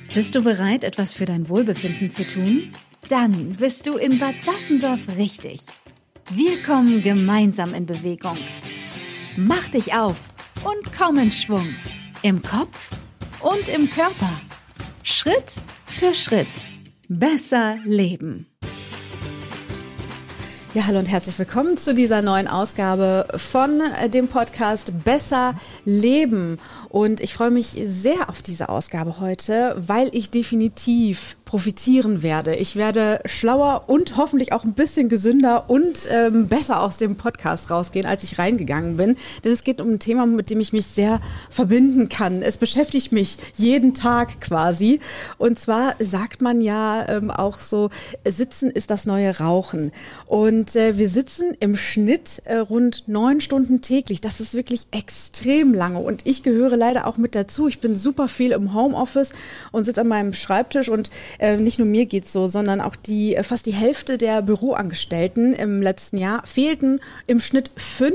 Bist du bereit, etwas für dein Wohlbefinden zu tun? Dann bist du in Bad Sassendorf richtig. Wir kommen gemeinsam in Bewegung. Mach dich auf und komm in Schwung. Im Kopf und im Körper. Schritt für Schritt. Besser leben. Ja, hallo und herzlich willkommen zu dieser neuen Ausgabe von dem Podcast Besser Leben. Und ich freue mich sehr auf diese Ausgabe heute, weil ich definitiv profitieren werde. Ich werde schlauer und hoffentlich auch ein bisschen gesünder und besser aus dem Podcast rausgehen, als ich reingegangen bin. Denn es geht um ein Thema, mit dem ich mich sehr verbinden kann. Es beschäftigt mich jeden Tag quasi. Und zwar sagt man ja auch so, Sitzen ist das neue Rauchen. Und wir sitzen im Schnitt rund 9 Stunden täglich. Das ist wirklich extrem lange. Und ich gehöre leider auch mit dazu. Ich bin super viel im Homeoffice und sitze an meinem Schreibtisch und nicht nur mir geht's so, sondern auch fast die Hälfte der Büroangestellten im letzten Jahr fehlten im Schnitt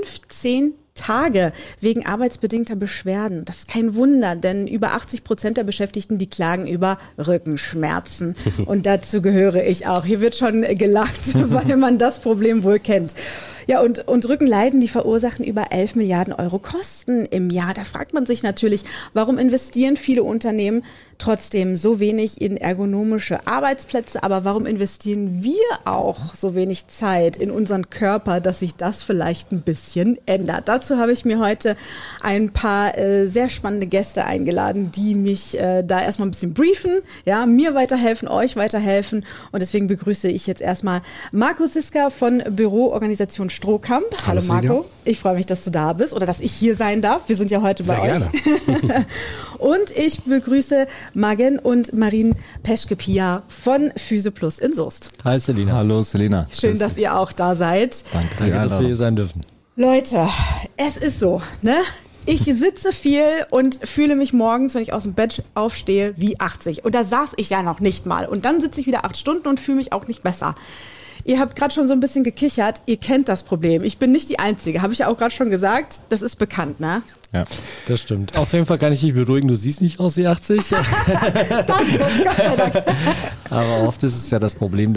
15 Tage wegen arbeitsbedingter Beschwerden. Das ist kein Wunder, denn über 80% der Beschäftigten, die klagen über Rückenschmerzen. Und dazu gehöre ich auch. Hier wird schon gelacht, weil man das Problem wohl kennt. Ja, und Rückenleiden, die verursachen über 11 Milliarden Euro Kosten im Jahr. Da fragt man sich natürlich, warum investieren viele Unternehmen trotzdem so wenig in ergonomische Arbeitsplätze, aber warum investieren wir auch so wenig Zeit in unseren Körper, dass sich das vielleicht ein bisschen ändert? Dazu habe ich mir heute ein paar sehr spannende Gäste eingeladen, die mich da erstmal ein bisschen briefen, ja, mir weiterhelfen, euch weiterhelfen. Und deswegen begrüße ich jetzt erstmal Marco Siska von Büroorganisation Strohkamp. Hallo Marco, ich freue mich, dass du da bist oder dass ich hier sein darf. Wir sind ja heute bei euch. Gerne. Und ich begrüße Magen und Marien Peschke-Pia von Physeplus in Soest. Hi Selina. Hallo Selina. Schön, dass ihr auch da seid. Danke, dass wir hier sein dürfen. Leute, es ist so, ne? Ich sitze viel und fühle mich morgens, wenn ich aus dem Bett aufstehe, wie 80. Und da saß ich ja noch nicht mal. Und dann sitze ich wieder 8 Stunden und fühle mich auch nicht besser. Ihr habt gerade schon so ein bisschen gekichert, ihr kennt das Problem. Ich bin nicht die Einzige, habe ich ja auch gerade schon gesagt, das ist bekannt, ne? Ja, das stimmt. Auf jeden Fall kann ich dich beruhigen, du siehst nicht aus wie 80. Danke, Gott sei Dank. Aber oft ist es ja das Problem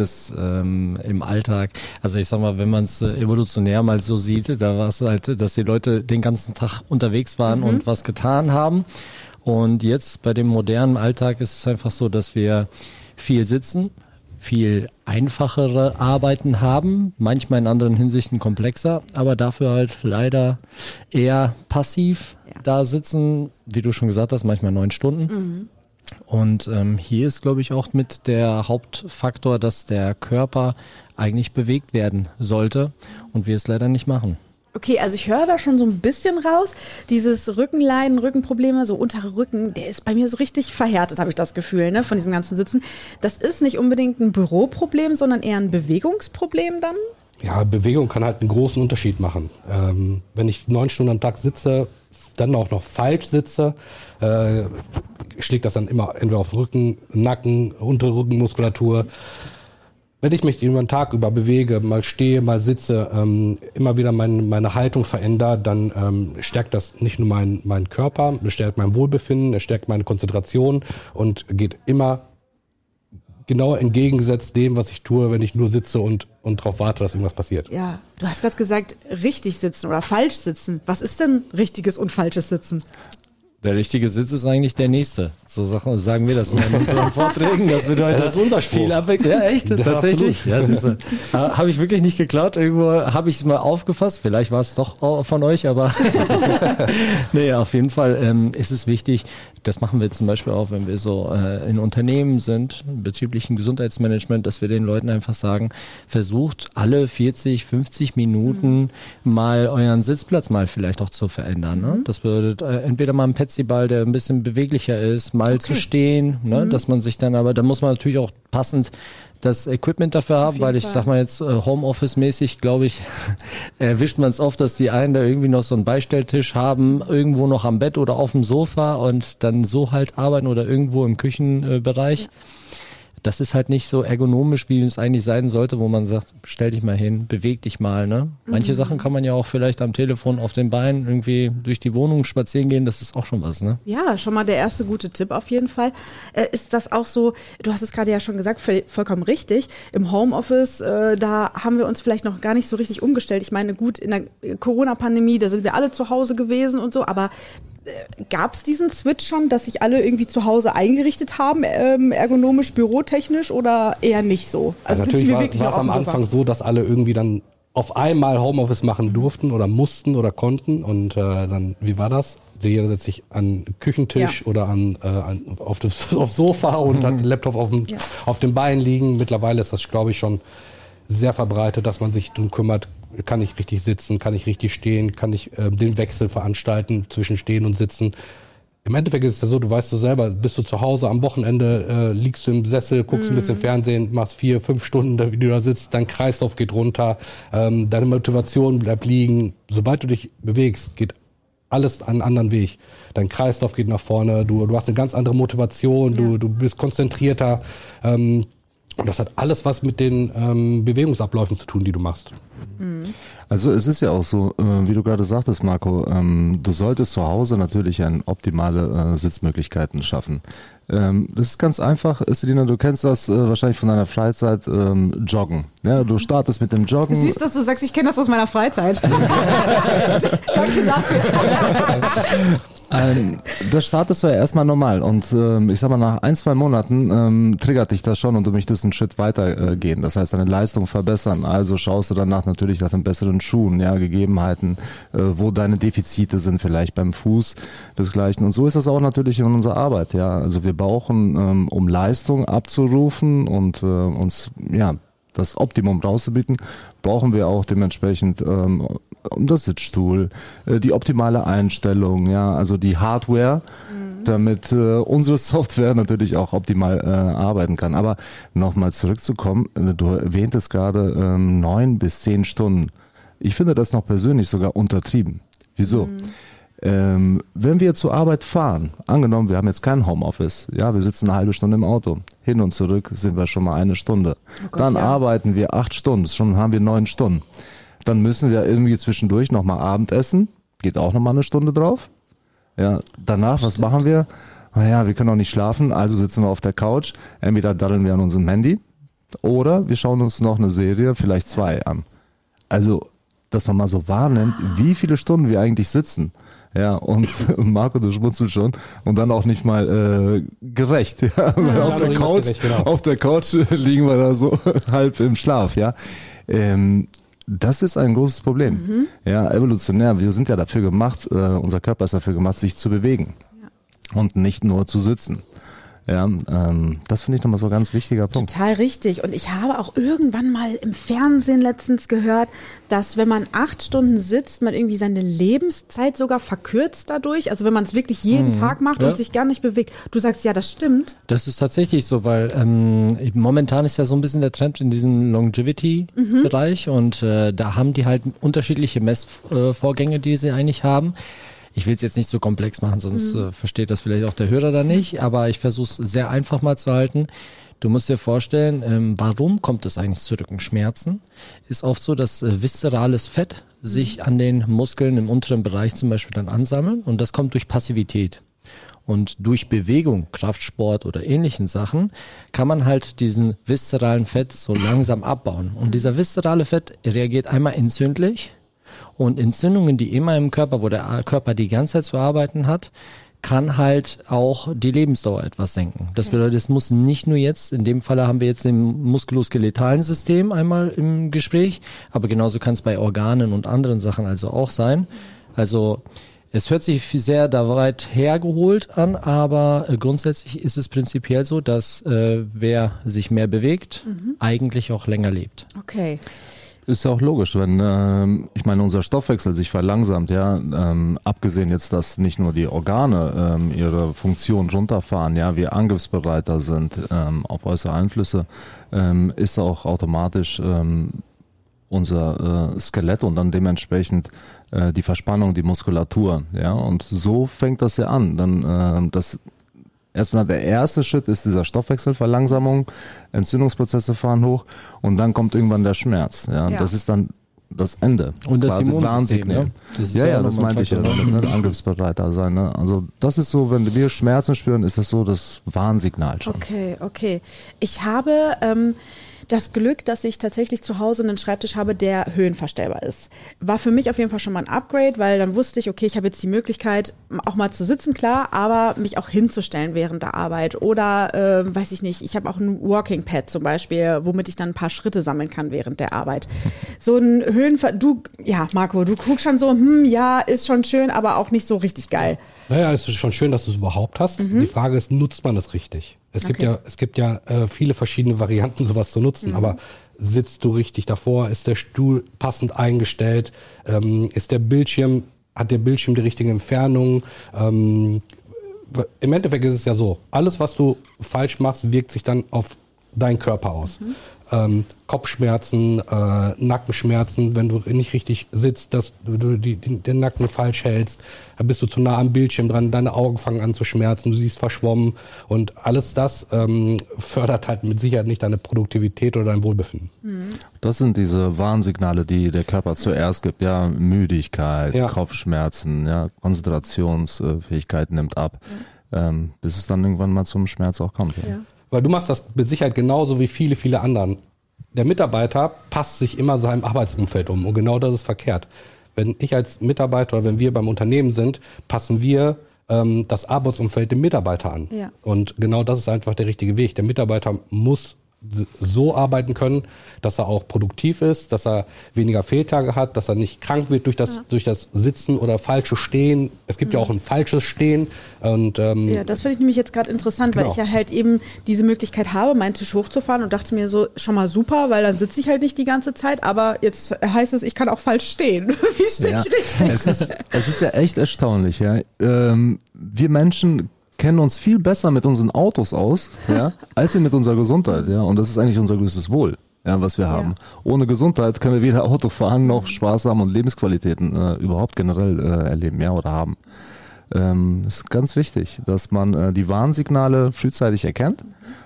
im Alltag, also ich sag mal, wenn man es evolutionär mal so sieht, da war es halt, dass die Leute den ganzen Tag unterwegs waren und was getan haben. Und jetzt bei dem modernen Alltag ist es einfach so, dass wir viel sitzen, viel einfachere Arbeiten haben, manchmal in anderen Hinsichten komplexer, aber dafür halt leider eher passiv da sitzen, wie du schon gesagt hast, manchmal 9 Stunden. Und hier ist, glaube ich, auch mit der Hauptfaktor, dass der Körper eigentlich bewegt werden sollte und wir es leider nicht machen. Okay, also ich höre da schon so ein bisschen raus, dieses Rückenleiden, Rückenprobleme, so untere Rücken, der ist bei mir so richtig verhärtet, habe ich das Gefühl, ne, von diesem ganzen Sitzen. Das ist nicht unbedingt ein Büroproblem, sondern eher ein Bewegungsproblem dann? Ja, Bewegung kann halt einen großen Unterschied machen. Wenn ich 9 Stunden am Tag sitze, dann auch noch falsch sitze, schlägt das dann immer entweder auf Rücken, Nacken, untere Rückenmuskulatur. Wenn ich mich über den Tag über bewege, mal stehe, mal sitze, immer wieder meine Haltung verändere, dann stärkt das nicht nur meinen Körper, es stärkt mein Wohlbefinden, es stärkt meine Konzentration und geht immer genau entgegengesetzt dem, was ich tue, wenn ich nur sitze und darauf warte, dass irgendwas passiert. Ja, du hast gerade gesagt, richtig sitzen oder falsch sitzen. Was ist denn richtiges und falsches Sitzen? Der richtige Sitz ist eigentlich der nächste. So sagen wir das in unseren Vorträgen. Das bedeutet, das ist unser Spruch. Viel Abwechslung. Ja, echt? Tatsächlich? Ja, habe ich wirklich nicht geklaut. Irgendwo habe ich es mal aufgefasst. Vielleicht war es doch von euch, aber nee, auf jeden Fall ist es wichtig. Das machen wir zum Beispiel auch, wenn wir so in Unternehmen sind, im betrieblichen Gesundheitsmanagement, dass wir den Leuten einfach sagen, versucht alle 40, 50 Minuten mal euren Sitzplatz mal vielleicht auch zu verändern. Ne? Das bedeutet entweder mal ein Petsyball, der ein bisschen beweglicher ist, mal zu stehen, ne? Dass man sich dann aber, da muss man natürlich auch passend das Equipment dafür haben, weil ich sag mal jetzt Homeoffice-mäßig, glaube ich, erwischt man es oft, dass die einen da irgendwie noch so einen Beistelltisch haben, irgendwo noch am Bett oder auf dem Sofa und dann so halt arbeiten oder irgendwo im Küchenbereich. das ist halt nicht so ergonomisch, wie es eigentlich sein sollte, wo man sagt, stell dich mal hin, beweg dich mal. Ne? Manche Sachen kann man ja auch vielleicht am Telefon auf den Beinen irgendwie durch die Wohnung spazieren gehen, das ist auch schon was. Ne? Ja, schon mal der erste gute Tipp auf jeden Fall. Ist das auch so, du hast es gerade ja schon gesagt, vollkommen richtig, im Homeoffice, da haben wir uns vielleicht noch gar nicht so richtig umgestellt. Ich meine, gut, in der Corona-Pandemie, da sind wir alle zu Hause gewesen und so, aber gab es diesen Switch schon, dass sich alle irgendwie zu Hause eingerichtet haben, ergonomisch, bürotechnisch oder eher nicht so? Also natürlich war es am Anfang so, dass alle irgendwie dann auf einmal Homeoffice machen durften oder mussten oder konnten und dann, wie war das? Jeder setzt sich an den Küchentisch oder aufs Sofa und hat den Laptop auf dem Bein liegen. Mittlerweile ist das, glaube ich, schon sehr verbreitet, dass man sich darum kümmert, kann ich richtig sitzen, kann ich richtig stehen, kann ich den Wechsel veranstalten zwischen Stehen und Sitzen. Im Endeffekt ist es ja so, du weißt du selber, bist du zu Hause am Wochenende, liegst du im Sessel, guckst ein bisschen Fernsehen, machst 4-5 Stunden, wie du da sitzt, dein Kreislauf geht runter, deine Motivation bleibt liegen. Sobald du dich bewegst, geht alles einen anderen Weg. Dein Kreislauf geht nach vorne, du hast eine ganz andere Motivation, du bist konzentrierter. Und das hat alles was mit den Bewegungsabläufen zu tun, die du machst. Also es ist ja auch so, wie du gerade sagtest, Marco, du solltest zu Hause natürlich optimale Sitzmöglichkeiten schaffen. Das ist ganz einfach, Selina, du kennst das wahrscheinlich von deiner Freizeit, Joggen. Ja, du startest mit dem Joggen. Süß, dass du sagst, ich kenne das aus meiner Freizeit. Danke dafür. Das startest du ja erstmal normal und ich sag mal, nach 1-2 Monaten triggert dich das schon und du möchtest einen Schritt weiter gehen. Das heißt, deine Leistung verbessern. Also schaust du danach natürlich nach den besseren Schuhen, ja, Gegebenheiten, wo deine Defizite sind, vielleicht beim Fuß, desgleichen. Und so ist das auch natürlich in unserer Arbeit, ja. Also wir brauchen, um Leistung abzurufen und uns, ja, das Optimum rauszubieten, brauchen wir auch dementsprechend das Sitzstuhl, die optimale Einstellung, ja, also die Hardware, damit unsere Software natürlich auch optimal arbeiten kann. Aber nochmal zurückzukommen, du erwähntest gerade 9 bis 10 Stunden. Ich finde das noch persönlich sogar untertrieben. Wieso? Wenn wir zur Arbeit fahren, angenommen, wir haben jetzt kein Homeoffice, ja, wir sitzen eine halbe Stunde im Auto, hin und zurück sind wir schon mal 1 Stunde. Oh Gott, dann arbeiten wir 8 Stunden, schon haben wir 9 Stunden. Dann müssen wir irgendwie zwischendurch nochmal Abendessen, geht auch nochmal 1 Stunde drauf. Ja, danach, was machen wir? Naja, wir können auch nicht schlafen, also sitzen wir auf der Couch, entweder daddeln wir an unserem Handy oder wir schauen uns noch eine Serie, vielleicht 2 an. Also, dass man mal so wahrnimmt, wie viele Stunden wir eigentlich sitzen. Ja, und Marco, du schmunzelst schon. Und dann auch nicht mal gerecht. Ja? Auf der Couch liegen wir da so halb im Schlaf. Ja, das ist ein großes Problem. Ja, evolutionär. Wir sind ja dafür gemacht, unser Körper ist dafür gemacht, sich zu bewegen. Und nicht nur zu sitzen. Ja, das finde ich nochmal so ein ganz wichtiger Punkt. Total richtig. Und ich habe auch irgendwann mal im Fernsehen letztens gehört, dass wenn man 8 Stunden sitzt, man irgendwie seine Lebenszeit sogar verkürzt dadurch. Also wenn man es wirklich jeden Tag macht und sich gar nicht bewegt. Du sagst, ja, das stimmt. Das ist tatsächlich so, weil momentan ist ja so ein bisschen der Trend in diesem Longevity-Bereich und da haben die halt unterschiedliche Messvorgänge, die sie eigentlich haben. Ich will es jetzt nicht so komplex machen, sonst versteht das vielleicht auch der Hörer da nicht, aber ich versuche es sehr einfach mal zu halten. Du musst dir vorstellen, warum kommt es eigentlich zu Rückenschmerzen? Ist oft so, dass viszerales Fett sich an den Muskeln im unteren Bereich zum Beispiel dann ansammeln und das kommt durch Passivität. Und durch Bewegung, Kraftsport oder ähnlichen Sachen kann man halt diesen viszeralen Fett so langsam abbauen. Und dieser viszerale Fett reagiert einmal entzündlich. Und Entzündungen, die immer im Körper, wo der Körper die ganze Zeit zu arbeiten hat, kann halt auch die Lebensdauer etwas senken. Das bedeutet, es muss nicht nur jetzt, in dem Falle haben wir jetzt im muskuloskeletalen System einmal im Gespräch, aber genauso kann es bei Organen und anderen Sachen also auch sein. Also es hört sich sehr da weit hergeholt an, aber grundsätzlich ist es prinzipiell so, dass wer sich mehr bewegt, eigentlich auch länger lebt. Okay. Ist ja auch logisch, wenn ich meine, unser Stoffwechsel sich verlangsamt, ja, abgesehen jetzt, dass nicht nur die Organe ihre Funktion runterfahren, ja, wir angriffsbereiter sind auf äußere Einflüsse, ist auch automatisch unser Skelett und dann dementsprechend die Verspannung, die Muskulatur, ja, und so fängt das ja an, dann das Erstmal der erste Schritt ist dieser Stoffwechselverlangsamung, Entzündungsprozesse fahren hoch und dann kommt irgendwann der Schmerz. Ja, das ist dann das Ende. Und das Immunsystem, ne? Das meinte ich ja damit, ne? Angriffsbereiter sein. Ne? Also das ist so, wenn wir Schmerzen spüren, ist das so das Warnsignal schon. Okay. Ich habe das Glück, dass ich tatsächlich zu Hause einen Schreibtisch habe, der höhenverstellbar ist. War für mich auf jeden Fall schon mal ein Upgrade, weil dann wusste ich, okay, ich habe jetzt die Möglichkeit, auch mal zu sitzen, klar, aber mich auch hinzustellen während der Arbeit. Oder, weiß ich nicht, ich habe auch ein Walking Pad zum Beispiel, womit ich dann ein paar Schritte sammeln kann während der Arbeit. So ein Marco, du guckst schon so, ist schon schön, aber auch nicht so richtig geil. Naja, es ist schon schön, dass du es überhaupt hast. Die Frage ist, nutzt man es richtig? Es gibt ja viele verschiedene Varianten, sowas zu nutzen, aber sitzt du richtig davor? Ist der Stuhl passend eingestellt? Hat der Bildschirm die richtige Entfernung? Im Endeffekt ist es ja so, alles, was du falsch machst, wirkt sich dann auf deinen Körper aus. Kopfschmerzen, Nackenschmerzen, wenn du nicht richtig sitzt, dass du den Nacken falsch hältst, dann bist du zu nah am Bildschirm dran, deine Augen fangen an zu schmerzen, du siehst verschwommen und alles das fördert halt mit Sicherheit nicht deine Produktivität oder dein Wohlbefinden. Das sind diese Warnsignale, die der Körper zuerst gibt, ja, Müdigkeit, Kopfschmerzen, ja, Konzentrationsfähigkeit nimmt ab, bis es dann irgendwann mal zum Schmerz auch kommt. Ja. Weil du machst das mit Sicherheit genauso wie viele, viele anderen. Der Mitarbeiter passt sich immer seinem Arbeitsumfeld um und genau das ist verkehrt. Wenn ich als Mitarbeiter oder wenn wir beim Unternehmen sind, passen wir das Arbeitsumfeld dem Mitarbeiter an. Ja. Und genau das ist einfach der richtige Weg. Der Mitarbeiter muss so arbeiten können, dass er auch produktiv ist, dass er weniger Fehltage hat, dass er nicht krank wird durch das Sitzen oder falsche Stehen. Es gibt ja auch ein falsches Stehen. Und, das finde ich nämlich jetzt gerade interessant, weil ich ja halt eben diese Möglichkeit habe, meinen Tisch hochzufahren und dachte mir so, schon mal super, weil dann sitze ich halt nicht die ganze Zeit, aber jetzt heißt es, ich kann auch falsch stehen. Wie stehe ich richtig? Es ist ja echt erstaunlich. Ja. Wir Menschen kennen uns viel besser mit unseren Autos aus, ja, als wir mit unserer Gesundheit, ja. Und das ist eigentlich unser größtes Wohl, ja, was wir haben. Ohne Gesundheit können wir weder Auto fahren noch Spaß haben und Lebensqualitäten überhaupt generell erleben, ja, oder haben. Ist ganz wichtig, dass man die Warnsignale frühzeitig erkennt.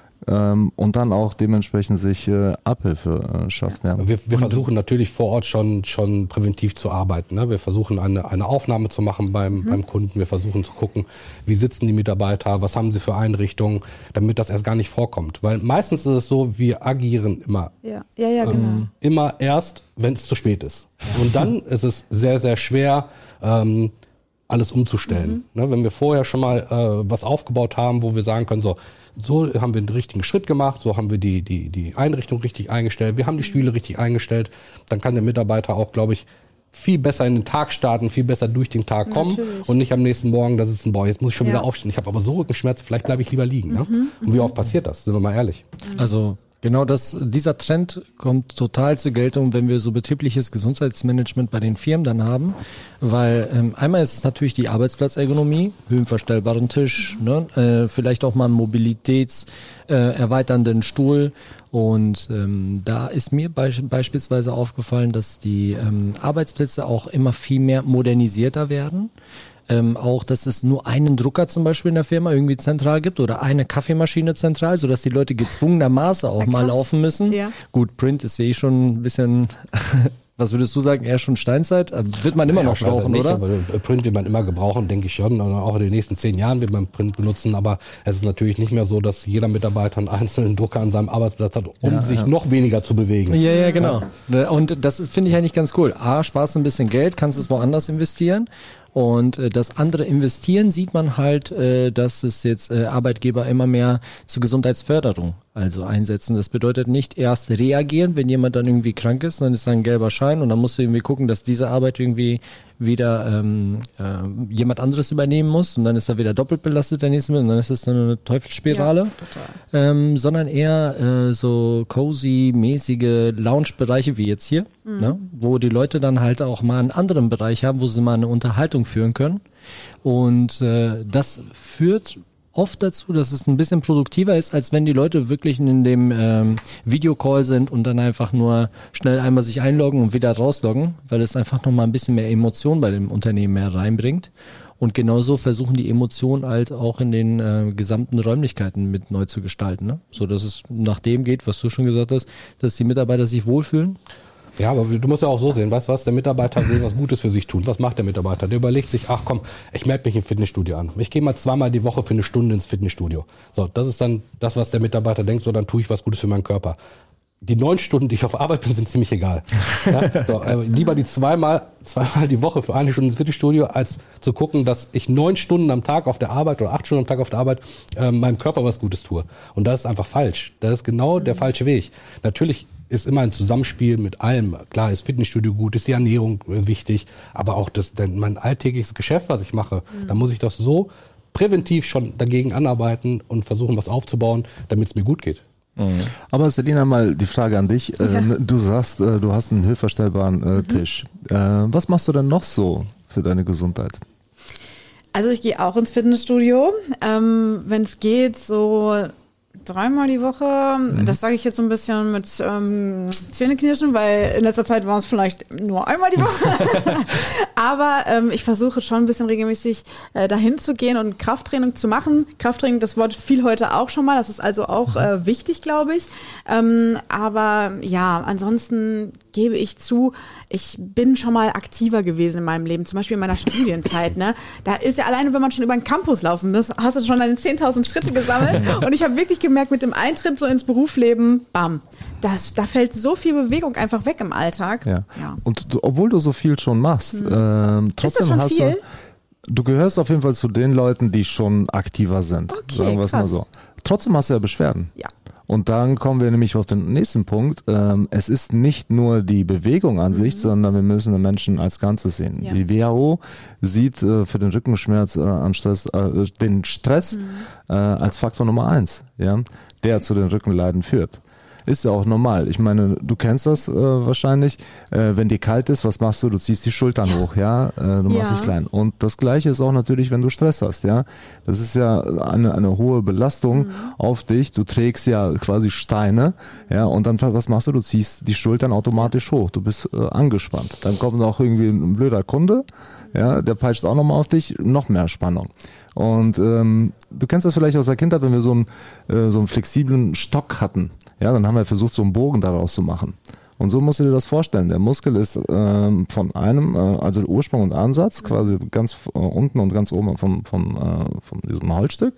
Und dann auch dementsprechend sich Abhilfe schafft. Ja. Wir versuchen natürlich vor Ort schon präventiv zu arbeiten. Ne? Wir versuchen eine Aufnahme zu machen beim Kunden. Wir versuchen zu gucken, wie sitzen die Mitarbeiter, was haben sie für Einrichtungen, damit das erst gar nicht vorkommt. Weil meistens ist es so, wir agieren immer. Genau. Immer erst, wenn es zu spät ist. Und dann ist es sehr, sehr schwer, alles umzustellen. Ne? Wenn wir vorher schon mal was aufgebaut haben, wo wir sagen können, so haben wir den richtigen Schritt gemacht, so haben wir die Einrichtung richtig eingestellt, wir haben die Stühle richtig eingestellt, dann kann der Mitarbeiter auch, glaube ich, viel besser in den Tag starten, viel besser durch den Tag kommen und nicht am nächsten Morgen da sitzen, jetzt muss ich schon wieder aufstehen, ich habe aber so Rückenschmerzen, vielleicht bleibe ich lieber liegen. Ne? Und wie oft passiert das, sind wir mal ehrlich. Also genau dieser Trend kommt total zur Geltung, wenn wir so betriebliches Gesundheitsmanagement bei den Firmen dann haben, weil einmal ist es natürlich die Arbeitsplatzergonomie, höhenverstellbaren Tisch, ne? Vielleicht auch mal einen mobilitätserweiternden Stuhl und da ist mir beispielsweise aufgefallen, dass die Arbeitsplätze auch immer viel mehr modernisierter werden. Auch, dass es nur einen Drucker zum Beispiel in der Firma irgendwie zentral gibt oder eine Kaffeemaschine zentral, sodass die Leute gezwungenermaßen auch mal laufen müssen. Ja. Gut, Print ist schon ein bisschen, was würdest du sagen, eher schon Steinzeit? Wird man immer noch brauchen, oder? Aber Print wird man immer gebrauchen, denke ich schon. Und auch in den nächsten 10 Jahren wird man Print benutzen. Aber es ist natürlich nicht mehr so, dass jeder Mitarbeiter einen einzelnen Drucker an seinem Arbeitsplatz hat, um sich noch weniger zu bewegen. Ja, genau. Und das finde ich eigentlich ganz cool. Sparst ein bisschen Geld, kannst es woanders investieren. Und das andere Investieren sieht man halt, dass es jetzt Arbeitgeber immer mehr zur Gesundheitsförderung also einsetzen. Das bedeutet nicht erst reagieren, wenn jemand dann irgendwie krank ist, dann ist da ein gelber Schein und dann musst du irgendwie gucken, dass diese Arbeit irgendwie wieder jemand anderes übernehmen muss und dann ist er wieder doppelt belastet der nächste und dann ist es eine Teufelsspirale. Ja, total. Sondern eher so cozy-mäßige Lounge-Bereiche wie jetzt hier, ne? Wo die Leute dann halt auch mal einen anderen Bereich haben, wo sie mal eine Unterhaltung führen können. Und das führt oft dazu, dass es ein bisschen produktiver ist, als wenn die Leute wirklich in dem Videocall sind und dann einfach nur schnell einmal sich einloggen und wieder rausloggen, weil es einfach nochmal ein bisschen mehr Emotion bei dem Unternehmen mehr reinbringt. Und genauso versuchen die Emotionen halt auch in den gesamten Räumlichkeiten mit neu zu gestalten, ne? So dass es nach dem geht, was du schon gesagt hast, dass die Mitarbeiter sich wohlfühlen. Ja, aber du musst ja auch so sehen, weißt du was, der Mitarbeiter will was Gutes für sich tun. Was macht der Mitarbeiter? Der überlegt sich, ach komm, ich melde mich im Fitnessstudio an. Ich gehe mal 2-mal die Woche für eine Stunde ins Fitnessstudio. So, das ist dann das, was der Mitarbeiter denkt, so dann tue ich was Gutes für meinen Körper. Die 9 Stunden, die ich auf Arbeit bin, sind ziemlich egal. Ja, so, lieber die zweimal die Woche für 1 Stunde ins Fitnessstudio, als zu gucken, dass ich 9 Stunden am Tag auf der Arbeit oder 8 Stunden am Tag auf der Arbeit meinem Körper was Gutes tue. Und das ist einfach falsch. Das ist genau der falsche Weg. Natürlich ist immer ein Zusammenspiel mit allem. Klar ist Fitnessstudio gut, ist die Ernährung wichtig, aber auch mein alltägliches Geschäft, was ich mache, da muss ich doch so präventiv schon dagegen anarbeiten und versuchen, was aufzubauen, damit es mir gut geht. Aber Selina, mal die Frage an dich. Du sagst, du hast einen höhenverstellbaren Tisch. Was machst du denn noch so für deine Gesundheit? Also ich gehe auch ins Fitnessstudio, wenn es geht, so 3-mal die Woche. Das sage ich jetzt so ein bisschen mit Zähneknirschen, weil in letzter Zeit war es vielleicht nur einmal die Woche. Aber ich versuche schon ein bisschen regelmäßig dahin zu gehen und Krafttraining zu machen. Krafttraining, das Wort fiel heute auch schon mal. Das ist also auch wichtig, glaube ich. Aber ja, ansonsten gebe ich zu, ich bin schon mal aktiver gewesen in meinem Leben, zum Beispiel in meiner Studienzeit. Ne? Da ist ja alleine, wenn man schon über den Campus laufen muss, hast du schon deine 10.000 Schritte gesammelt. Und ich habe wirklich gemerkt, mit dem Eintritt so ins Berufsleben, bam, da fällt so viel Bewegung einfach weg im Alltag. Ja. Und obwohl du so viel schon machst, trotzdem ist das schon hast viel? du gehörst auf jeden Fall zu den Leuten, die schon aktiver sind. Okay, sagen wir es mal so. Trotzdem hast du ja Beschwerden. Ja. Und dann kommen wir nämlich auf den nächsten Punkt. Es ist nicht nur die Bewegung an sich, sondern wir müssen den Menschen als Ganzes sehen. Ja. Die WHO sieht für den Rückenschmerz den Stress als Faktor Nummer 1, ja, der zu den Rückenleiden führt. Ist ja auch normal. Ich meine, du kennst das wahrscheinlich. Wenn dir kalt ist, was machst du? Du ziehst die Schultern hoch, ja. Du machst dich klein. Und das Gleiche ist auch natürlich, wenn du Stress hast, ja. Das ist ja eine hohe Belastung auf dich. Du trägst ja quasi Steine, ja. Und dann, was machst du? Du ziehst die Schultern automatisch hoch. Du bist angespannt. Dann kommt auch irgendwie ein blöder Kunde, ja. Der peitscht auch nochmal auf dich. Noch mehr Spannung. Und du kennst das vielleicht aus der Kindheit, wenn wir so einen flexiblen Stock hatten. Ja, dann haben wir versucht, so einen Bogen daraus zu machen. Und so musst du dir das vorstellen. Der Muskel ist von einem, also Ursprung und Ansatz, quasi ganz unten und ganz oben von diesem Holzstück.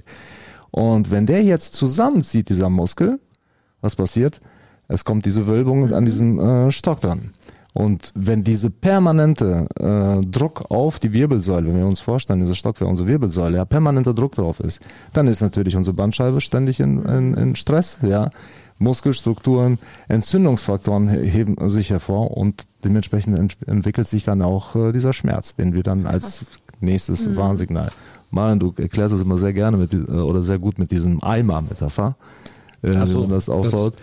Und wenn der jetzt zusammenzieht, dieser Muskel, was passiert? Es kommt diese Wölbung an diesem Stock dran. Und wenn diese permanente Druck auf die Wirbelsäule, wenn wir uns vorstellen, dieser Stock wäre unsere Wirbelsäule, ja, permanenter Druck drauf ist, dann ist natürlich unsere Bandscheibe ständig in Stress, ja. Muskelstrukturen, Entzündungsfaktoren heben sich hervor und dementsprechend entwickelt sich dann auch dieser Schmerz, den wir dann als nächstes Warnsignal. Maren, du erklärst das immer sehr gerne oder sehr gut mit diesem Eimer-Metapher. Also das aufbaut.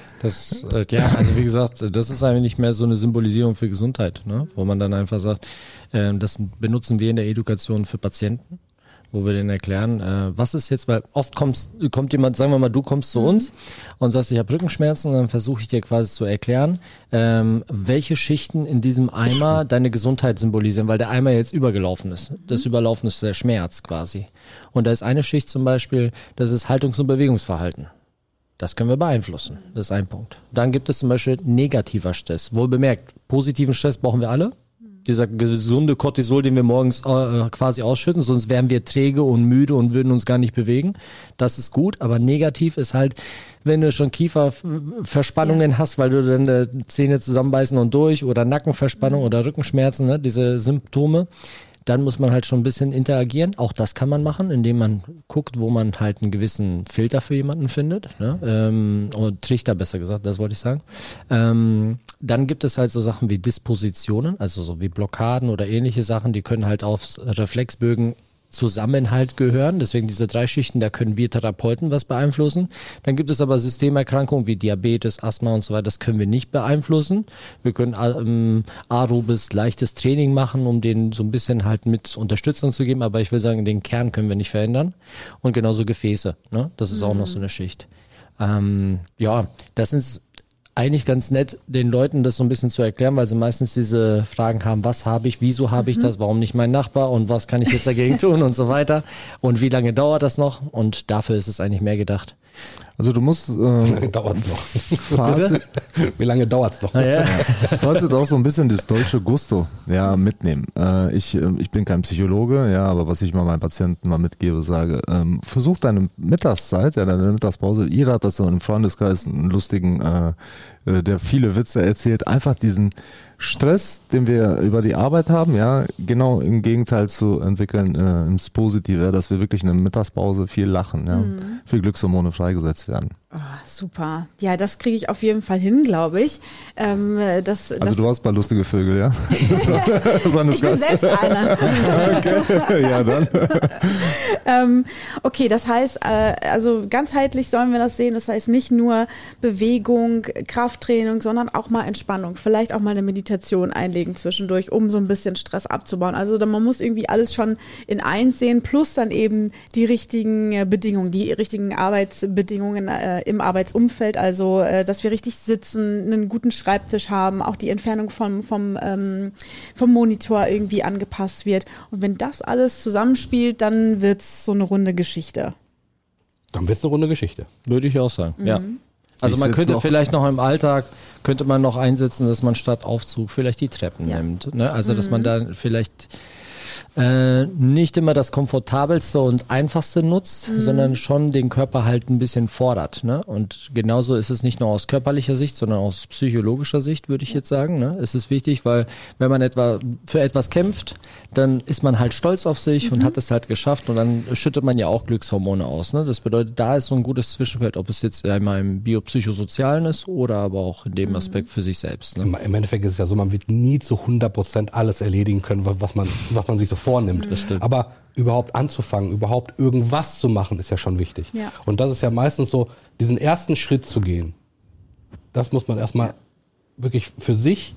Ja, also wie gesagt, das ist eigentlich nicht mehr so eine Symbolisierung für Gesundheit, ne? Wo man dann einfach sagt, das benutzen wir in der Education für Patienten, wo wir denen erklären, was ist jetzt, weil oft kommt jemand, sagen wir mal, du kommst zu uns und sagst, ich habe Rückenschmerzen, und dann versuche ich dir quasi zu erklären, welche Schichten in diesem Eimer deine Gesundheit symbolisieren, weil der Eimer jetzt übergelaufen ist. Das Überlaufen ist der Schmerz quasi. Und da ist eine Schicht zum Beispiel, das ist Haltungs- und Bewegungsverhalten. Das können wir beeinflussen. Das ist ein Punkt. Dann gibt es zum Beispiel negativer Stress. Wohl bemerkt, positiven Stress brauchen wir alle. Dieser gesunde Cortisol, den wir morgens quasi ausschütten, sonst wären wir träge und müde und würden uns gar nicht bewegen. Das ist gut, aber negativ ist halt, wenn du schon Kieferverspannungen hast, weil du dann Zähne zusammenbeißen und durch oder Nackenverspannung oder Rückenschmerzen, ne, diese Symptome. Dann muss man halt schon ein bisschen interagieren. Auch das kann man machen, indem man guckt, wo man halt einen gewissen Filter für jemanden findet. Ne? Oder Trichter, besser gesagt, das wollte ich sagen. Dann gibt es halt so Sachen wie Dispositionen, also so wie Blockaden oder ähnliche Sachen, die können halt auf Reflexbögen Zusammenhalt gehören. Deswegen diese 3 Schichten, da können wir Therapeuten was beeinflussen. Dann gibt es aber Systemerkrankungen wie Diabetes, Asthma und so weiter. Das können wir nicht beeinflussen. Wir können aerobes, leichtes Training machen, um denen so ein bisschen halt mit Unterstützung zu geben. Aber ich will sagen, den Kern können wir nicht verändern. Und genauso Gefäße. Ne? Das ist auch noch so eine Schicht. Ja, das ist eigentlich ganz nett, den Leuten das so ein bisschen zu erklären, weil sie meistens diese Fragen haben, was habe ich, wieso habe ich das, warum nicht mein Nachbar und was kann ich jetzt dagegen tun und so weiter und wie lange dauert das noch, und dafür ist es eigentlich mehr gedacht. Also du musst... Wie lange dauert's noch? Wie lange dauert's noch? Ja. Fazit auch so ein bisschen das deutsche Gusto mitnehmen. Ich bin kein Psychologe, aber was ich mal meinen Patienten mal mitgebe, sage, versuch deine Mittagszeit, deine Mittagspause, jeder hat das so im Freundeskreis, einen lustigen, der viele Witze erzählt, einfach diesen Stress, den wir über die Arbeit haben, genau im Gegenteil zu entwickeln, ins Positive, dass wir wirklich in der Mittagspause viel lachen, viel Glückshormone freigesetzt werden. Oh, super. Ja, das kriege ich auf jeden Fall hin, glaube ich. Also du hast ein paar lustige Vögel, ja? Ich bin selbst einer. Okay, ja dann. Okay, das heißt, also ganzheitlich sollen wir das sehen. Das heißt nicht nur Bewegung, Krafttraining, sondern auch mal Entspannung. Vielleicht auch mal eine Meditation einlegen zwischendurch, um so ein bisschen Stress abzubauen. Also man muss irgendwie alles schon in eins sehen, plus dann eben die richtigen Bedingungen, die richtigen Arbeitsbedingungen im Arbeitsumfeld, also dass wir richtig sitzen, einen guten Schreibtisch haben, auch die Entfernung vom Monitor irgendwie angepasst wird. Und wenn das alles zusammenspielt, dann wird's so eine runde Geschichte. Dann wird's eine runde Geschichte. Würde ich auch sagen, ja. Also man könnte vielleicht noch im Alltag, könnte man noch einsetzen, dass man statt Aufzug vielleicht die Treppen nimmt. Ne? Also dass man da vielleicht nicht immer das komfortabelste und einfachste nutzt, sondern schon den Körper halt ein bisschen fordert. Ne? Und genauso ist es nicht nur aus körperlicher Sicht, sondern aus psychologischer Sicht, würde ich jetzt sagen. Ne? Es ist wichtig, weil wenn man für etwas kämpft, dann ist man halt stolz auf sich und hat es halt geschafft, und dann schüttet man ja auch Glückshormone aus. Ne? Das bedeutet, da ist so ein gutes Zwischenfeld, ob es jetzt einmal im biopsychosozialen ist oder aber auch in dem Aspekt für sich selbst. Ne? Im Endeffekt ist es ja so, man wird nie zu 100% alles erledigen können, was man sich so vornimmt. Aber überhaupt anzufangen, überhaupt irgendwas zu machen, ist ja schon wichtig. Ja. Und das ist ja meistens so, diesen ersten Schritt zu gehen, das muss man erstmal wirklich für sich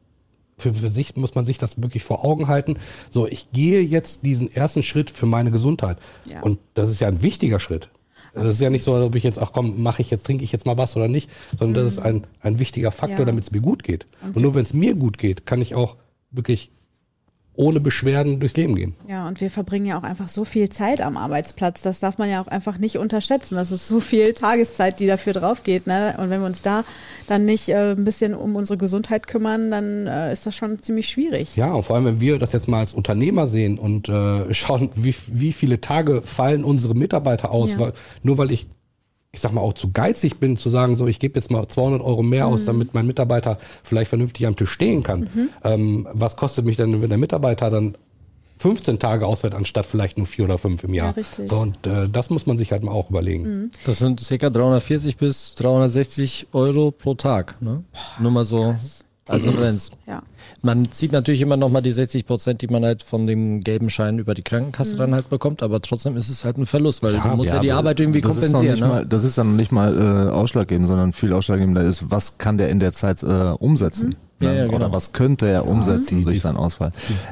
muss man sich das wirklich vor Augen halten. So, ich gehe jetzt diesen ersten Schritt für meine Gesundheit. Ja. Und das ist ja ein wichtiger Schritt. Das ist ja nicht so, ob ich jetzt, trinke ich jetzt mal was oder nicht, sondern das ist ein wichtiger Faktor, damit es mir gut geht. Und nur wenn es mir gut geht, kann ich auch wirklich ohne Beschwerden durchs Leben gehen. Ja, und wir verbringen ja auch einfach so viel Zeit am Arbeitsplatz. Das darf man ja auch einfach nicht unterschätzen. Das ist so viel Tageszeit, die dafür drauf geht. Ne? Und wenn wir uns da dann nicht ein bisschen um unsere Gesundheit kümmern, dann ist das schon ziemlich schwierig. Ja, und vor allem, wenn wir das jetzt mal als Unternehmer sehen und schauen, wie viele Tage fallen unsere Mitarbeiter aus, nur weil ich sag mal, auch zu geizig bin, zu sagen, so, ich gebe jetzt mal 200 Euro mehr aus, damit mein Mitarbeiter vielleicht vernünftig am Tisch stehen kann. Was kostet mich denn, wenn der Mitarbeiter dann 15 Tage ausfällt, anstatt vielleicht nur 4 oder 5 im Jahr? Ja, richtig. So, und das muss man sich halt mal auch überlegen. Das sind ca. 340 bis 360 Euro pro Tag. Ne? Nur mal so als Referenz. Ja. Man zieht natürlich immer noch mal die 60%, die man halt von dem gelben Schein über die Krankenkasse dann halt bekommt, aber trotzdem ist es halt ein Verlust, weil du musst ja die Arbeit irgendwie kompensieren. Das ist dann nicht mal ausschlaggebend, sondern viel ausschlaggebender ist, was kann der in der Zeit umsetzen? Genau. Oder was könnte er umsetzen durch seinen Ausfall?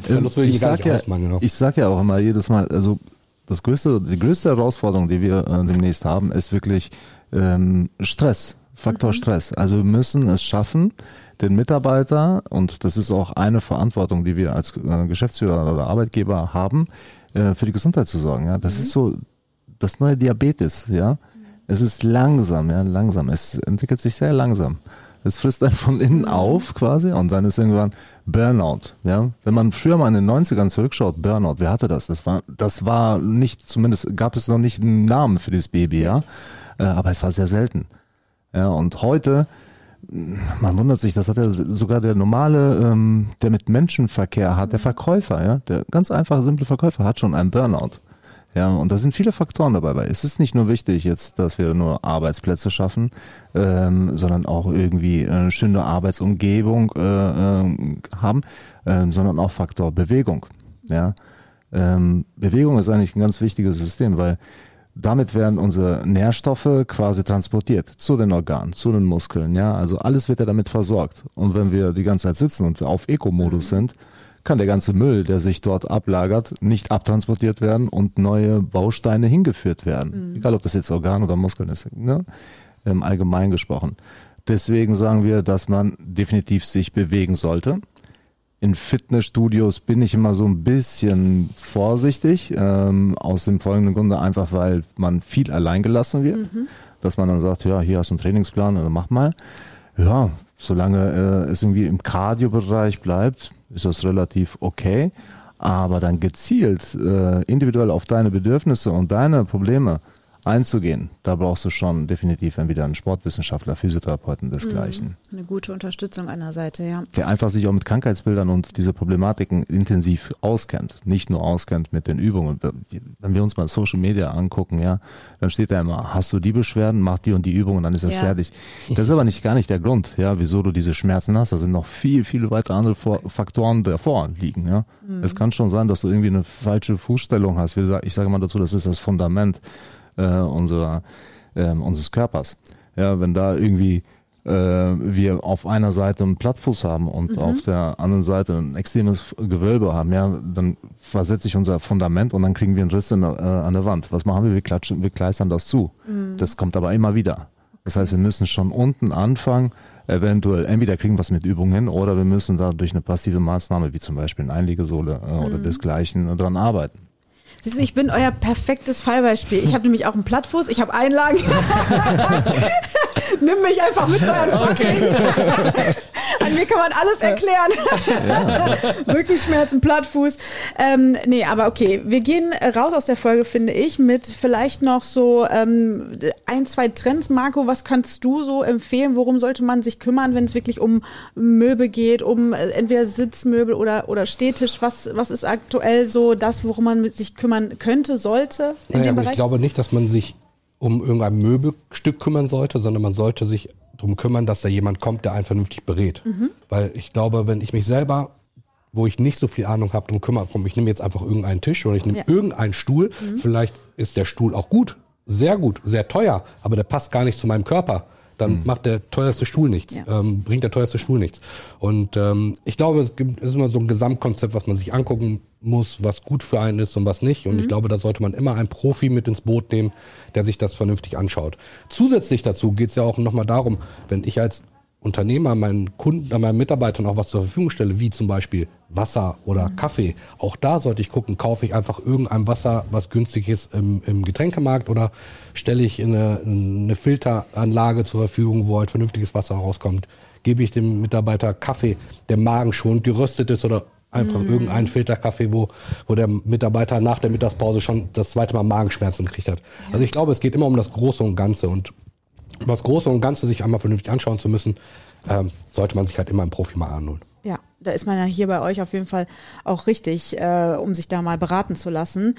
Ich sag ja auch immer jedes Mal, also die größte Herausforderung, die wir demnächst haben, ist wirklich Stress. Faktor Stress. Also wir müssen es schaffen, den Mitarbeiter, und das ist auch eine Verantwortung, die wir als Geschäftsführer oder Arbeitgeber haben, für die Gesundheit zu sorgen. Ja, das ist so das neue Diabetes. Ja, es ist langsam. Es entwickelt sich sehr langsam. Es frisst einen von innen auf quasi und dann ist irgendwann Burnout. Ja, wenn man früher mal in den 90ern zurückschaut, Burnout, wer hatte das? Das war nicht, zumindest gab es noch nicht einen Namen für dieses Baby. Ja, aber es war sehr selten. Ja, und heute, man wundert sich, das hat ja sogar der normale, der mit Menschenverkehr hat, der Verkäufer, ja, der ganz einfache, simple Verkäufer hat schon einen Burnout. Ja, und da sind viele Faktoren dabei, weil es ist nicht nur wichtig jetzt, dass wir nur Arbeitsplätze schaffen, sondern auch irgendwie eine schöne Arbeitsumgebung haben, sondern auch Faktor Bewegung. Ja, Bewegung ist eigentlich ein ganz wichtiges System, weil damit werden unsere Nährstoffe quasi transportiert zu den Organen, zu den Muskeln. Ja, also alles wird ja damit versorgt. Und wenn wir die ganze Zeit sitzen und auf Eco-Modus sind, kann der ganze Müll, der sich dort ablagert, nicht abtransportiert werden und neue Bausteine hingeführt werden. Egal, ob das jetzt Organ oder Muskeln ist, ne? Allgemein gesprochen. deswegen sagen wir, dass man definitiv sich bewegen sollte. In Fitnessstudios bin ich immer so ein bisschen vorsichtig, aus dem folgenden Grunde einfach, weil man viel allein gelassen wird, dass man dann sagt, ja, hier hast du einen Trainingsplan, oder mach mal. Ja, solange es irgendwie im Cardio-Bereich bleibt, ist das relativ okay. Aber dann gezielt individuell auf deine Bedürfnisse und deine Probleme einzugehen, da brauchst du schon definitiv entweder einen Sportwissenschaftler, Physiotherapeuten, desgleichen. Eine gute Unterstützung an der Seite, ja. Der einfach sich auch mit Krankheitsbildern und diese Problematiken intensiv auskennt. Nicht nur auskennt mit den Übungen. Wenn wir uns mal Social Media angucken, ja, dann steht da immer, hast du die Beschwerden, mach die und die Übungen, dann ist das fertig. Das ist aber gar nicht der Grund, ja, wieso du diese Schmerzen hast. Da sind noch viele weitere andere Faktoren davor liegen, ja. Es kann schon sein, dass du irgendwie eine falsche Fußstellung hast. Ich sage mal dazu, das ist das Fundament unseres Körpers. Ja, wenn da irgendwie wir auf einer Seite einen Plattfuß haben und auf der anderen Seite ein extremes Gewölbe haben, ja, dann versetzt sich unser Fundament und dann kriegen wir einen Riss an der Wand. Was machen wir? Wir kleistern das zu. Das kommt aber immer wieder. Das heißt, wir müssen schon unten anfangen, eventuell entweder kriegen wir es mit Übungen hin oder wir müssen da durch eine passive Maßnahme, wie zum Beispiel eine Einlegesohle oder desgleichen, dran arbeiten. Siehst du, ich bin euer perfektes Fallbeispiel. Ich habe nämlich auch einen Plattfuß, ich habe Einlagen. Nimm mich einfach mit zu euren Vorträgen. An mir kann man alles erklären. Rückenschmerzen, Plattfuß. Nee, aber okay, wir gehen raus aus der Folge, finde ich, mit vielleicht noch so 1-2 Trends. Marco, was kannst du so empfehlen? Worum sollte man sich kümmern, wenn es wirklich um Möbel geht, um entweder Sitzmöbel oder Stehtisch? Was ist aktuell so das, worum man sich kümmern könnte, sollte in dem Bereich? Ich glaube nicht, dass man sich um irgendein Möbelstück kümmern sollte, sondern man sollte sich darum kümmern, dass da jemand kommt, der einen vernünftig berät. Weil ich glaube, wenn ich mich selber, wo ich nicht so viel Ahnung habe, darum kümmere, ich nehme jetzt einfach irgendeinen Tisch oder ich nehme irgendeinen Stuhl, vielleicht ist der Stuhl auch gut, sehr teuer, aber der passt gar nicht zu meinem Körper. Dann macht der teuerste Stuhl nichts, bringt der teuerste Stuhl nichts. Und ich glaube, es ist immer so ein Gesamtkonzept, was man sich angucken muss, was gut für einen ist und was nicht. Und ich glaube, da sollte man immer einen Profi mit ins Boot nehmen, der sich das vernünftig anschaut. Zusätzlich dazu geht es ja auch nochmal darum, wenn ich als Unternehmer meinen Kunden, meinen Mitarbeitern auch was zur Verfügung stelle, wie zum Beispiel Wasser oder Kaffee. Auch da sollte ich gucken, kaufe ich einfach irgendein Wasser, was günstig ist im Getränkemarkt oder stelle ich eine Filteranlage zur Verfügung, wo halt vernünftiges Wasser rauskommt. Gebe ich dem Mitarbeiter Kaffee, der magenschonend geröstet ist oder einfach irgendeinen Filterkaffee, wo der Mitarbeiter nach der Mittagspause schon das zweite Mal Magenschmerzen gekriegt hat. Also ich glaube, es geht immer um das Große und Ganze und um das Große und Ganze sich einmal vernünftig anschauen zu müssen, sollte man sich halt immer einen Profi mal anholen. Ja, da ist man ja hier bei euch auf jeden Fall auch richtig, um sich da mal beraten zu lassen.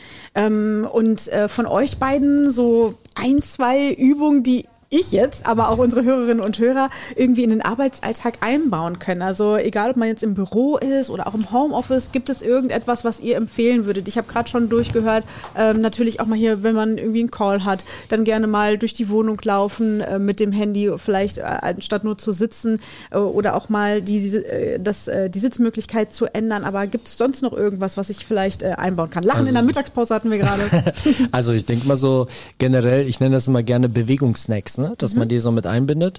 Und von euch beiden so 1-2 Übungen, die ich jetzt, aber auch unsere Hörerinnen und Hörer irgendwie in den Arbeitsalltag einbauen können. Also egal, ob man jetzt im Büro ist oder auch im Homeoffice, gibt es irgendetwas, was ihr empfehlen würdet? Ich habe gerade schon durchgehört, natürlich auch mal hier, wenn man irgendwie einen Call hat, dann gerne mal durch die Wohnung laufen mit dem Handy, vielleicht anstatt nur zu sitzen oder auch mal die Sitzmöglichkeit zu ändern. Aber gibt es sonst noch irgendwas, was ich vielleicht einbauen kann? Lachen in der Mittagspause hatten wir gerade. Also ich denke mal so generell, ich nenne das immer gerne Bewegungssnacks, ne? Dass man die so mit einbindet.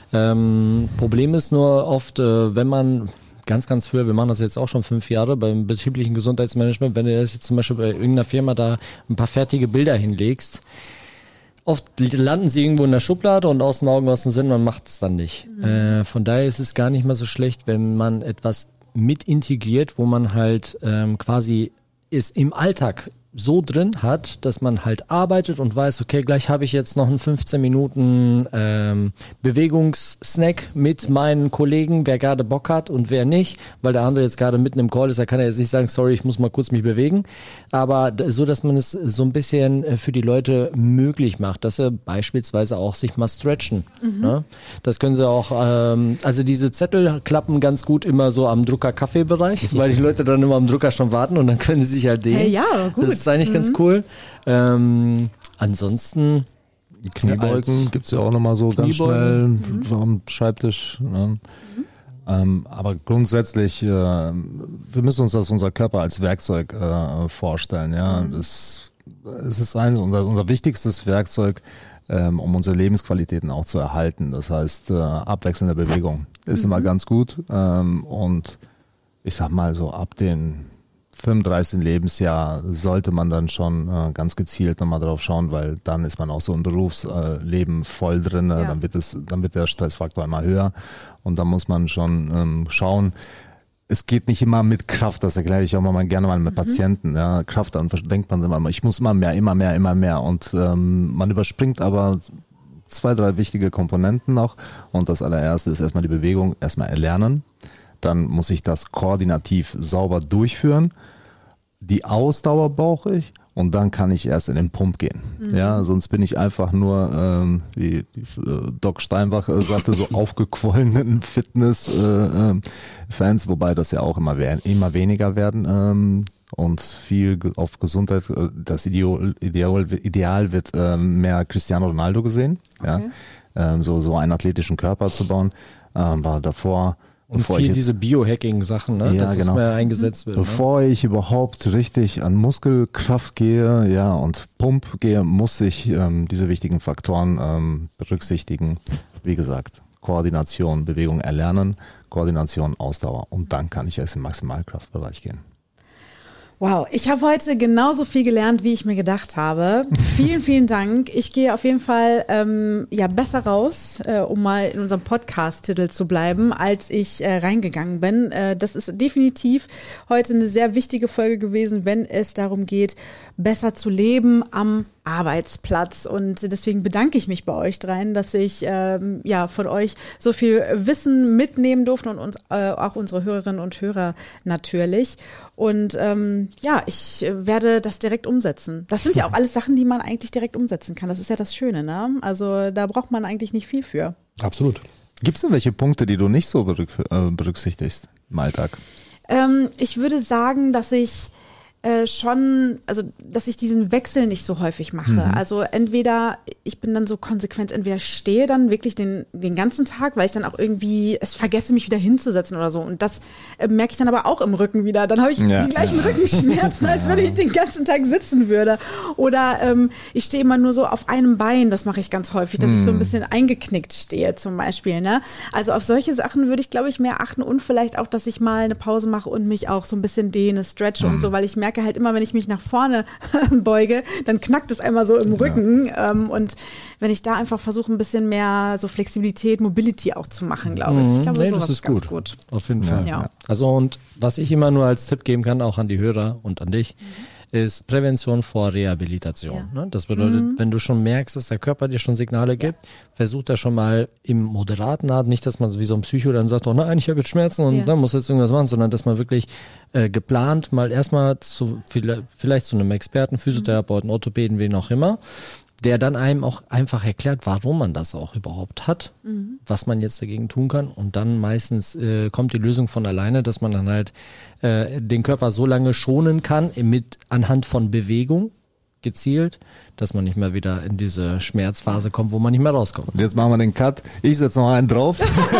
Problem ist nur oft, wenn man ganz früher, wir machen das jetzt auch schon 5 Jahre beim betrieblichen Gesundheitsmanagement, wenn du das jetzt zum Beispiel bei irgendeiner Firma da ein paar fertige Bilder hinlegst, oft landen sie irgendwo in der Schublade und aus den Augen, aus dem Sinn, man macht es dann nicht. Von daher ist es gar nicht mal so schlecht, wenn man etwas mit integriert, wo man halt quasi es im Alltag so drin hat, dass man halt arbeitet und weiß, okay, gleich habe ich jetzt noch einen 15 Minuten Bewegungssnack mit meinen Kollegen, wer gerade Bock hat und wer nicht, weil der andere jetzt gerade mitten im Call ist, da kann er jetzt nicht sagen, sorry, ich muss mal kurz mich bewegen, aber so, dass man es so ein bisschen für die Leute möglich macht, dass sie beispielsweise auch sich mal stretchen. Ne? Das können sie auch, also diese Zettel klappen ganz gut immer so am Drucker-Kaffee-Bereich, weil die Leute dann immer am Drucker schon warten und dann können sie sich halt dehnen. Hey, ja, gut. Das ist eigentlich ganz cool. Ansonsten Kniebeugen gibt's ja auch nochmal so ganz schnell am Schreibtisch. Ne? Aber grundsätzlich, wir müssen uns unser Körper als Werkzeug vorstellen. Ja, es ist unser wichtigstes Werkzeug, um unsere Lebensqualitäten auch zu erhalten. Das heißt, abwechselnde Bewegung ist immer ganz gut. Und ich sag mal so, ab dem 35. Lebensjahr sollte man dann schon ganz gezielt nochmal drauf schauen, weil dann ist man auch so im Berufsleben voll drin, dann wird der Stressfaktor immer höher und dann muss man schon schauen. Es geht nicht immer mit Kraft, das erkläre ich auch mal gerne mal mit Patienten. Ja, Kraft, dann denkt man immer, ich muss immer mehr und man überspringt aber 2, 3 wichtige Komponenten noch und das allererste ist erstmal die Bewegung, erstmal erlernen. Dann muss ich das koordinativ sauber durchführen. Die Ausdauer brauche ich und dann kann ich erst in den Pump gehen. Ja, sonst bin ich einfach nur, wie Doc Steinbach sagte, so aufgequollenen Fitness-Fans, wobei das ja auch immer weniger werden und viel auf Gesundheit. Das Ideal wird mehr Cristiano Ronaldo gesehen, Okay. so einen athletischen Körper zu bauen, war davor. Und viel diese Biohacking-Sachen, ne? Ja, dass es mehr eingesetzt wird. Bevor ich überhaupt richtig an Muskelkraft gehe, ja, und Pump gehe, muss ich diese wichtigen Faktoren berücksichtigen. Wie gesagt, Koordination, Bewegung erlernen, Koordination, Ausdauer. Und dann kann ich erst im Maximalkraftbereich gehen. Wow, ich habe heute genauso viel gelernt, wie ich mir gedacht habe. Vielen, vielen Dank. Ich gehe auf jeden Fall besser raus, um mal in unserem Podcast-Titel zu bleiben, als ich reingegangen bin. Das ist definitiv heute eine sehr wichtige Folge gewesen, wenn es darum geht, besser zu leben am Arbeitsplatz. Und deswegen bedanke ich mich bei euch dreien, dass ich von euch so viel Wissen mitnehmen durfte und uns auch unsere Hörerinnen und Hörer natürlich. Und ich werde das direkt umsetzen. Das sind ja auch alles Sachen, die man eigentlich direkt umsetzen kann. Das ist ja das Schöne, ne? Also da braucht man eigentlich nicht viel für. Absolut. Gibt es denn welche Punkte, die du nicht so berücksichtigst im Alltag? Ich würde sagen, dass ich dass ich diesen Wechsel nicht so häufig mache. Also entweder, ich bin dann so konsequent, entweder stehe dann wirklich den ganzen Tag, weil ich dann auch irgendwie es vergesse, mich wieder hinzusetzen oder so. Und das merke ich dann aber auch im Rücken wieder. Dann habe ich die gleichen Rückenschmerzen, als wenn ich den ganzen Tag sitzen würde. Oder ich stehe immer nur so auf einem Bein, das mache ich ganz häufig, dass ich so ein bisschen eingeknickt stehe zum Beispiel. Ne? Also auf solche Sachen würde ich, glaube ich, mehr achten und vielleicht auch, dass ich mal eine Pause mache und mich auch so ein bisschen dehne, stretche und so, weil ich merke halt immer, wenn ich mich nach vorne beuge, dann knackt es einmal so im Rücken. Und wenn ich da einfach versuche, ein bisschen mehr so Flexibilität, Mobility auch zu machen, glaube ich. Ich glaube, sowas das ist ganz gut. Auf jeden Fall. Ja. Also und was ich immer nur als Tipp geben kann, auch an die Hörer und an dich, ist Prävention vor Rehabilitation. Ja. Ne? Das bedeutet, wenn du schon merkst, dass der Körper dir schon Signale gibt, versuch da schon mal im moderaten Art, nicht, dass man wie so ein Psycho dann sagt, oh nein, ich habe jetzt Schmerzen und muss jetzt irgendwas machen, sondern dass man wirklich geplant mal erstmal vielleicht zu einem Experten, Physiotherapeuten, Orthopäden, wen auch immer, der dann einem auch einfach erklärt, warum man das auch überhaupt hat, was man jetzt dagegen tun kann. Und dann meistens kommt die Lösung von alleine, dass man dann halt den Körper so lange schonen kann, anhand von Bewegung gezielt, dass man nicht mehr wieder in diese Schmerzphase kommt, wo man nicht mehr rauskommt. Und jetzt machen wir den Cut. Ich setze noch einen drauf.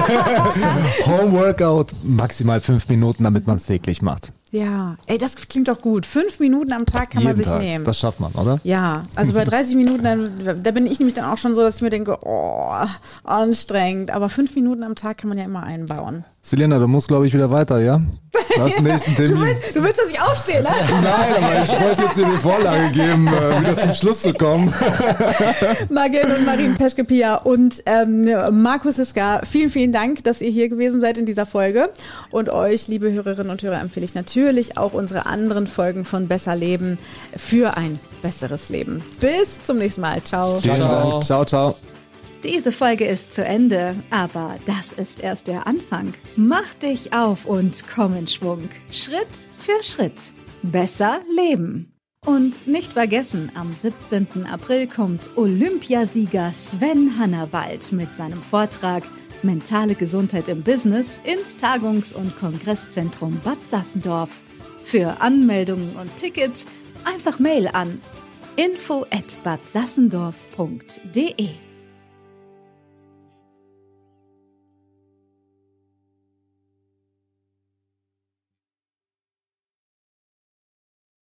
Homeworkout, maximal 5 Minuten, damit man es täglich macht. Ja, ey, das klingt doch gut. 5 Minuten am Tag kann man sich nehmen. Das schafft man, oder? Ja, also bei 30 Minuten, da bin ich nämlich dann auch schon so, dass ich mir denke, anstrengend. Aber 5 Minuten am Tag kann man ja immer einbauen. Selena, du musst, glaube ich, wieder weiter, ja? Du hast den nächsten Termin. Du willst, dass ich aufstehe, ne? Nein, aber ich wollte jetzt dir die Vorlage geben, wieder zum Schluss zu kommen. Margit und Marien Peschke-Pia und Markus Hiska, vielen, vielen Dank, dass ihr hier gewesen seid in dieser Folge. Und euch, liebe Hörerinnen und Hörer, empfehle ich natürlich auch unsere anderen Folgen von Besser Leben für ein besseres Leben. Bis zum nächsten Mal. Ciao. Vielen Dank. Ciao, ciao. Diese Folge ist zu Ende, aber das ist erst der Anfang. Mach dich auf und komm in Schwung. Schritt für Schritt. Besser leben. Und nicht vergessen, am 17. April kommt Olympiasieger Sven Hannawald mit seinem Vortrag Mentale Gesundheit im Business ins Tagungs- und Kongresszentrum Bad Sassendorf. Für Anmeldungen und Tickets einfach Mail an info@badsassendorf.de.